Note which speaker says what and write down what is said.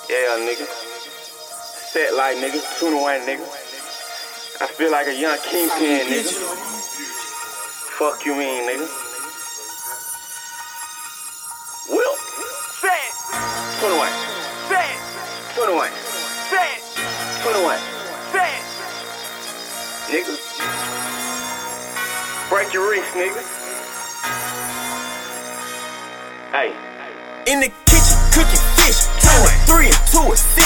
Speaker 1: Yeah, nigga. Set like nigga, 21 nigga. I feel like a young kingpin, nigga. Fuck you mean, nigga. Will. Set. 21. Set. 21. Set. 21. Set. Nigga. Break your wrist, nigga. Hey.
Speaker 2: In the kitchen, cooking fish, turn a 3 into a 6.